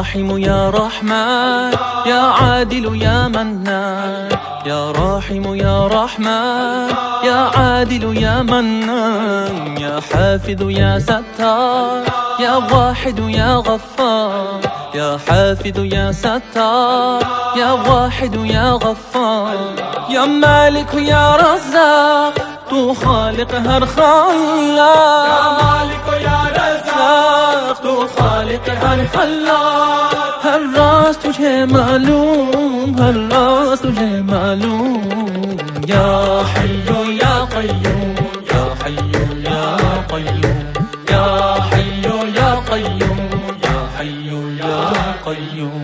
راحم يا رحمن يا عادل يا منان، يا راحم يا رحمن يا عادل يا منان، يا حافظ يا ستار يا واحد يا غفار، يا حافظ يا ستار يا واحد يا غفار، يا مالك يا رزاق تو خالق هر خلاق، يا مالك يا رزاق تو خالق هر خلاق، هر راز تجھے معلوم، ہر راز تجھے معلوم، یا حی یا قیوم، یا حی یا قیوم، یا حی یا قیوم، یا حی یا قیوم.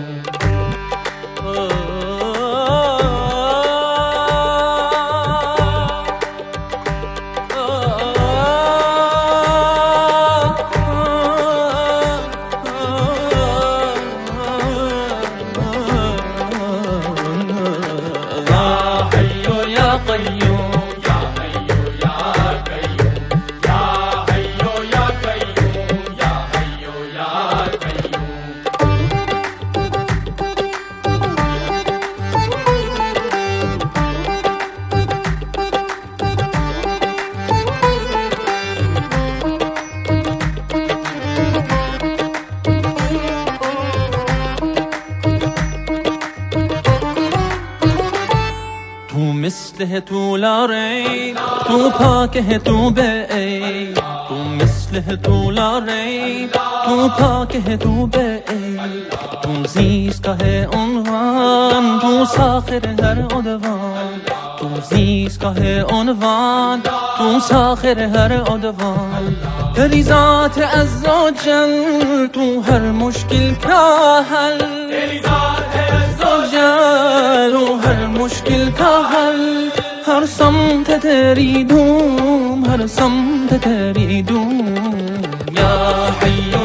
تو مثل ہے تو لا ریب، تو پاک ہے تو بے عیب، تو مثل ہے تو لا ریب، تو پاک ہے تو بے عیب، تو زیست کا ہے عنوان، تو ساخر ہر عدوان، تو زیست کا ہے عنوان، تو ساخر ہر عدوان، تیری ذات عز و جل تو ہر مشکل کا حل، تیری ذات ہے عز و جل تو ہر مشکل کا حل، ہر سمت تیری دھوم، ہر سمت تیری دھوم، یا حی